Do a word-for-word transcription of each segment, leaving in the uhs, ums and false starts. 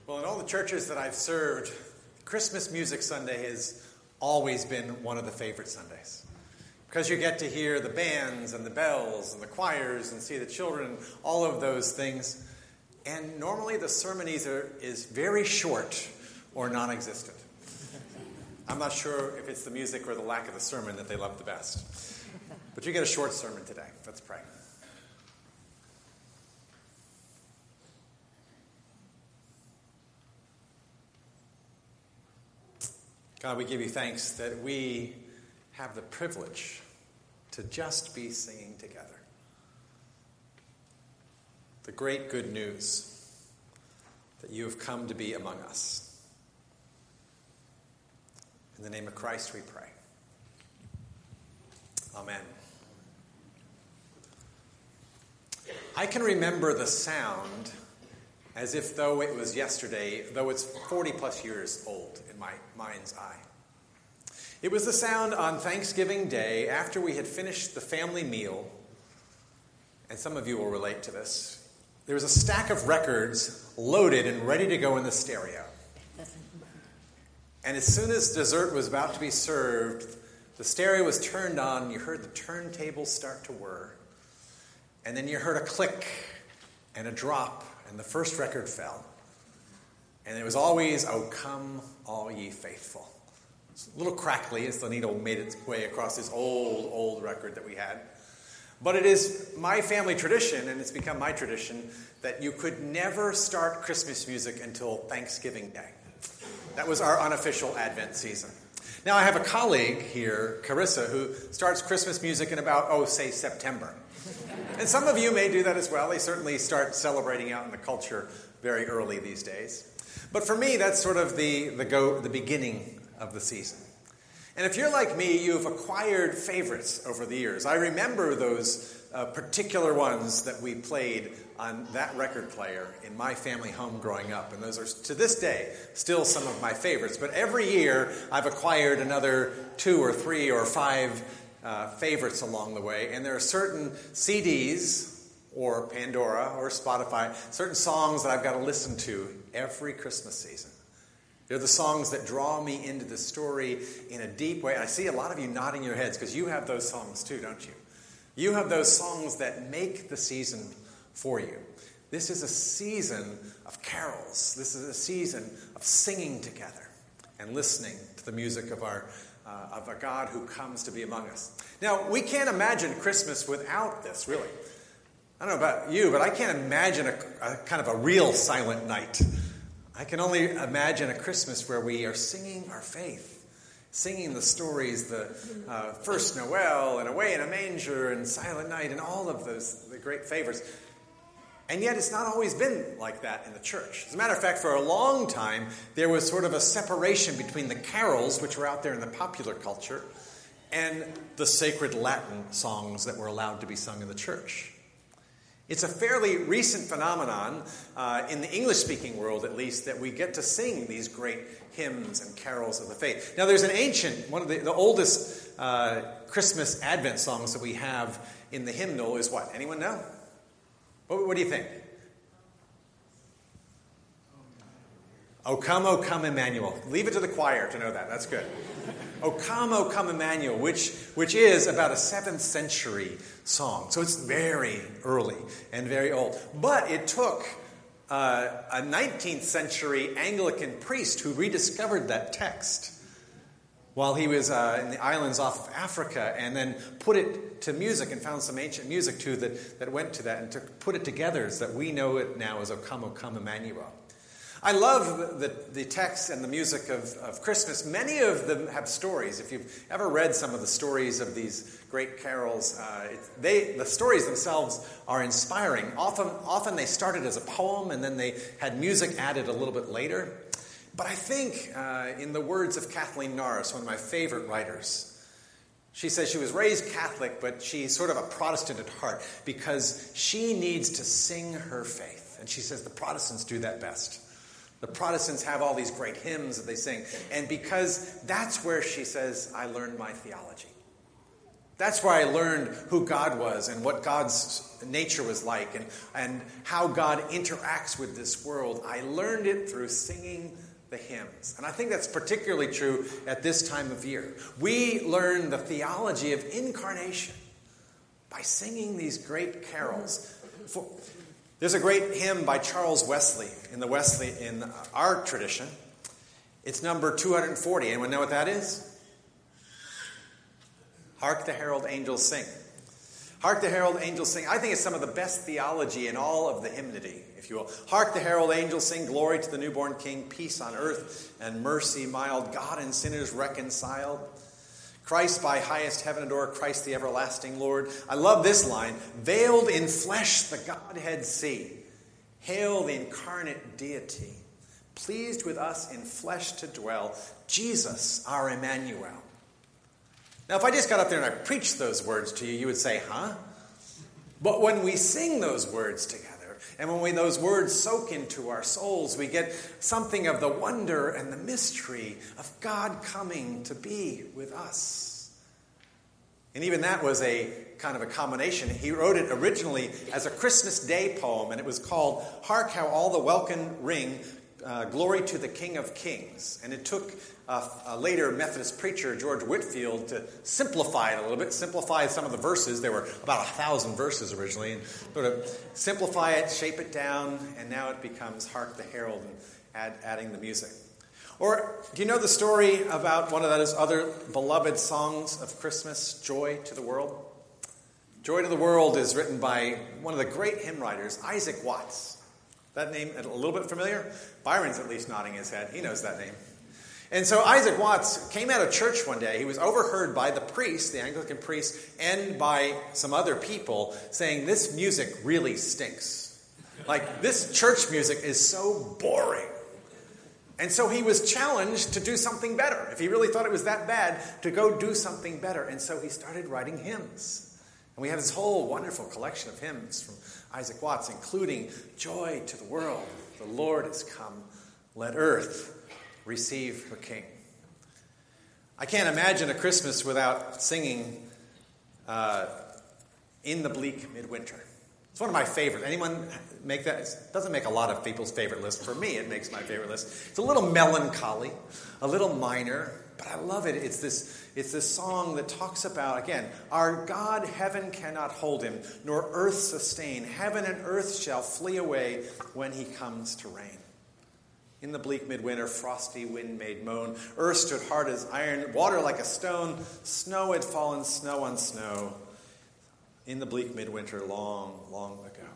Well, in all the churches that I've served, Christmas Music Sunday has always been one of the favorite Sundays. Because you get to hear the bands and the bells and the choirs and see the children, all of those things. And normally the sermon either is very short or non-existent. I'm not sure if it's the music or the lack of the sermon that they love the best. But you get a short sermon today. Let's pray. God, we give you thanks that we have the privilege to just be singing together. The great good news that you have come to be among us. In the name of Christ we pray. Amen. I can remember the sound as if though it was yesterday, though it's forty plus years old in my mind's eye. It was the sound on Thanksgiving Day after we had finished the family meal, and some of you will relate to this. There was a stack of records loaded and ready to go in the stereo. And as soon as dessert was about to be served, the stereo was turned on, you heard the turntables start to whir, and then you heard a click and a drop, and the first record fell. And it was always, "O come, all ye faithful." It's a little crackly as the needle made its way across this old, old record that we had. But it is my family tradition, and it's become my tradition, that you could never start Christmas music until Thanksgiving Day. That was our unofficial Advent season. Now, I have a colleague here, Carissa, who starts Christmas music in about, oh, say, September. And some of you may do that as well. They certainly start celebrating out in the culture very early these days. But for me, that's sort of the, the, go, the beginning of the season. And if you're like me, you've acquired favorites over the years. I remember those uh, particular ones that we played on that record player in my family home growing up. And those are, to this day, still some of my favorites. But every year, I've acquired another two or three or five uh, favorites along the way. And there are certain C Ds or Pandora or Spotify, certain songs that I've got to listen to every Christmas season. They're the songs that draw me into the story in a deep way. I see a lot of you nodding your heads because you have those songs too, don't you? You have those songs that make the season for you. This is a season of carols. This is a season of singing together and listening to the music of our uh, of a God who comes to be among us. Now, we can't imagine Christmas without this, really. I don't know about you, but I can't imagine a, a kind of a real silent night. I can only imagine a Christmas where we are singing our faith, singing the stories, the uh, first Noel and Away in a Manger and Silent Night and all of those the great favorites. And yet it's not always been like that in the church. As a matter of fact, for a long time, there was sort of a separation between the carols, which were out there in the popular culture, and the sacred Latin songs that were allowed to be sung in the church. It's a fairly recent phenomenon, uh, in the English-speaking world at least, that we get to sing these great hymns and carols of the faith. Now, there's an ancient, one of the, the oldest uh, Christmas Advent songs that we have in the hymnal is what? Anyone know? What, what do you think? O come, O come, Emmanuel. Leave it to the choir to know that. That's good. O come, O come, Emmanuel, which, which is about a seventh century song. So it's very early and very old. But it took uh, a nineteenth century Anglican priest who rediscovered that text while he was uh, in the islands off of Africa, and then put it to music and found some ancient music too that, that went to that and to put it together so that we know it now as O come, O come, Emmanuel. I love the, the text and the music of, of Christmas. Many of them have stories. If you've ever read some of the stories of these great carols, uh, it, they the stories themselves are inspiring. Often, often they started as a poem and then they had music added a little bit later. But I think, uh, in the words of Kathleen Norris, one of my favorite writers, she says she was raised Catholic, but she's sort of a Protestant at heart because she needs to sing her faith. And she says the Protestants do that best. The Protestants have all these great hymns that they sing. And because that's where, she says, I learned my theology. That's where I learned who God was and what God's nature was like and, and how God interacts with this world. I learned it through singing the hymns. And I think that's particularly true at this time of year. We learn the theology of incarnation by singing these great carols. For, there's a great hymn by Charles Wesley in the Wesley in our tradition. It's number two hundred forty. Anyone know what that is? Hark the herald angels sing. Hark the herald angels sing. I think it's some of the best theology in all of the hymnody, if you will. Hark the herald angels sing. Glory to the newborn King. Peace on earth and mercy mild. God and sinners reconciled. Christ by highest heaven adore. Christ the everlasting Lord. I love this line. Veiled in flesh the Godhead see. Hail the incarnate deity. Pleased with us in flesh to dwell. Jesus our Emmanuel. Now, if I just got up there and I preached those words to you, you would say, huh? But when we sing those words together, and when we, those words soak into our souls, we get something of the wonder and the mystery of God coming to be with us. And even that was a kind of a combination. He wrote it originally as a Christmas Day poem, and it was called Hark How All the Welkin Ring, uh, Glory to the King of Kings. And it took Uh, a later Methodist preacher, George Whitefield, to simplify it a little bit, simplify some of the verses. There were about a thousand verses originally, and sort of simplify it, shape it down, and now it becomes Hark the Herald, and add, adding the music. Or, do you know the story about one of those other beloved songs of Christmas, Joy to the World? Joy to the World is written by one of the great hymn writers, Isaac Watts. That name a little bit familiar? Byron's at least nodding his head. He knows that name. And so Isaac Watts came out of church one day. He was overheard by the priest, the Anglican priest, and by some other people saying, this music really stinks. Like, this church music is so boring. And so he was challenged to do something better. If he really thought it was that bad, to go do something better. And so he started writing hymns. And we have this whole wonderful collection of hymns from Isaac Watts, including Joy to the World. The Lord has come. Let earth receive her King. I can't imagine a Christmas without singing uh, In the Bleak Midwinter. It's one of my favorites. Anyone make that? It doesn't make a lot of people's favorite list. For me, it makes my favorite list. It's a little melancholy, a little minor, but I love it. It's this, it's this song that talks about, again, our God, heaven cannot hold him, nor earth sustain. Heaven and earth shall flee away when he comes to reign. In the bleak midwinter, frosty wind made moan. Earth stood hard as iron, water like a stone. Snow had fallen, snow on snow. In the bleak midwinter, long, long ago.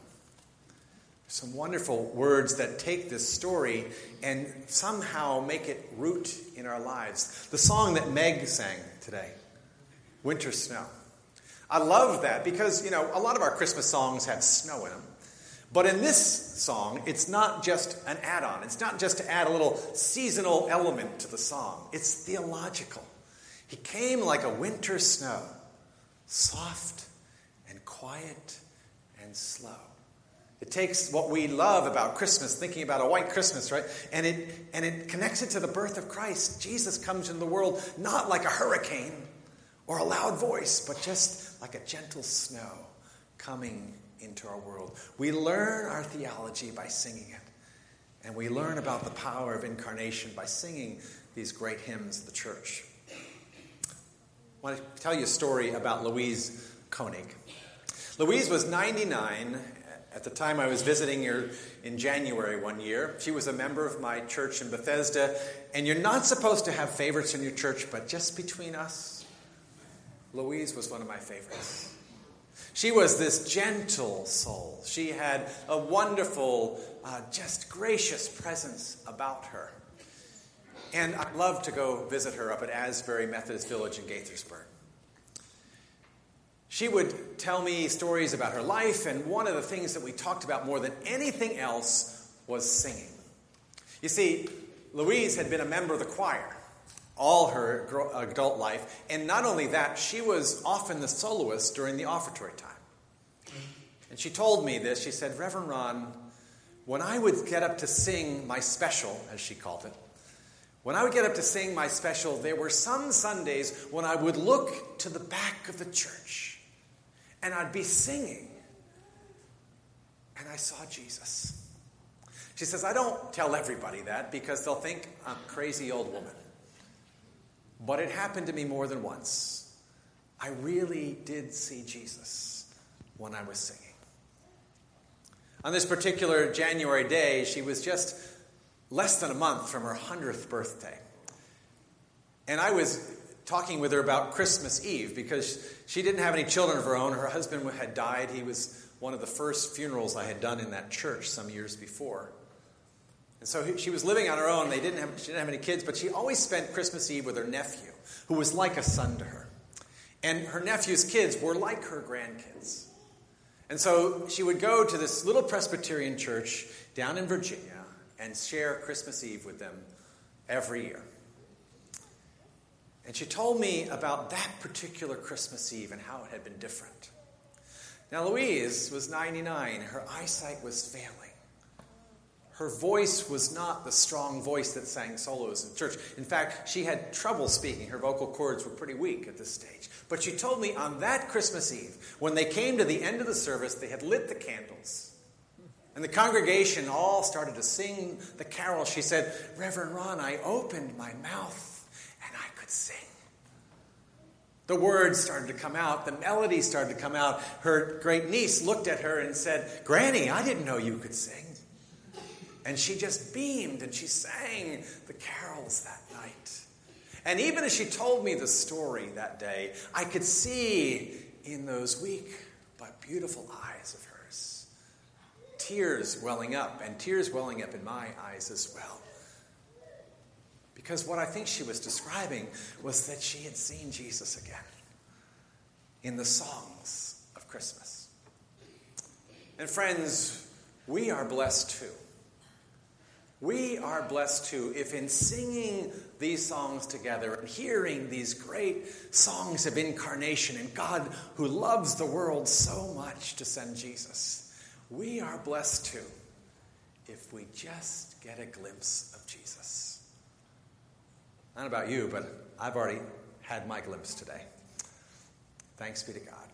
Some wonderful words that take this story and somehow make it root in our lives. The song that Meg sang today, Winter Snow. I love that because, you know, a lot of our Christmas songs have snow in them. But in this song, it's not just an add-on. It's not just to add a little seasonal element to the song. It's theological. He came like a winter snow, soft and quiet and slow. It takes what we love about Christmas, thinking about a white Christmas, right? And it and it connects it to the birth of Christ. Jesus comes into the world not like a hurricane or a loud voice, but just like a gentle snow coming into our world. We learn our theology by singing it. And we learn about the power of incarnation by singing these great hymns of the church. I want to tell you a story about Louise Koenig. Louise was ninety-nine at the time I was visiting her in January one year. She was a member of my church in Bethesda. And you're not supposed to have favorites in your church, but just between us, Louise was one of my favorites. She was this gentle soul. She had a wonderful, uh, just gracious presence about her. And I'd love to go visit her up at Asbury Methodist Village in Gaithersburg. She would tell me stories about her life, and one of the things that we talked about more than anything else was singing. You see, Louise had been a member of the choir all her adult life. And not only that, she was often the soloist during the offertory time. And she told me this. She said, Reverend Ron, when I would get up to sing my special, as she called it, When I would get up to sing my special, there were some Sundays when I would look to the back of the church and I'd be singing and I saw Jesus. She says, I don't tell everybody that because they'll think I'm a crazy old woman. But it happened to me more than once. I really did see Jesus when I was singing. On this particular January day, she was just less than a month from her hundredth birthday. And I was talking with her about Christmas Eve because she didn't have any children of her own. Her husband had died. He was one of the first funerals I had done in that church some years before. And so she was living on her own. They didn't have, she didn't have any kids, but she always spent Christmas Eve with her nephew, who was like a son to her. And her nephew's kids were like her grandkids. And so she would go to this little Presbyterian church down in Virginia and share Christmas Eve with them every year. And she told me about that particular Christmas Eve and how it had been different. Now, Louise was ninety-nine. Her eyesight was failing. Her voice was not the strong voice that sang solos in church. In fact, she had trouble speaking. Her vocal cords were pretty weak at this stage. But she told me on that Christmas Eve, when they came to the end of the service, they had lit the candles. And the congregation all started to sing the carol. She said, Reverend Ron, I opened my mouth and I could sing. The words started to come out. The melody started to come out. Her great niece looked at her and said, Granny, I didn't know you could sing. And she just beamed and she sang the carols that night. And even as she told me the story that day, I could see in those weak but beautiful eyes of hers tears welling up, and tears welling up in my eyes as well. Because what I think she was describing was that she had seen Jesus again in the songs of Christmas. And friends, we are blessed too. We are blessed too if in singing these songs together and hearing these great songs of incarnation and God who loves the world so much to send Jesus, we are blessed too if we just get a glimpse of Jesus. I don't know about you, but I've already had my glimpse today. Thanks be to God.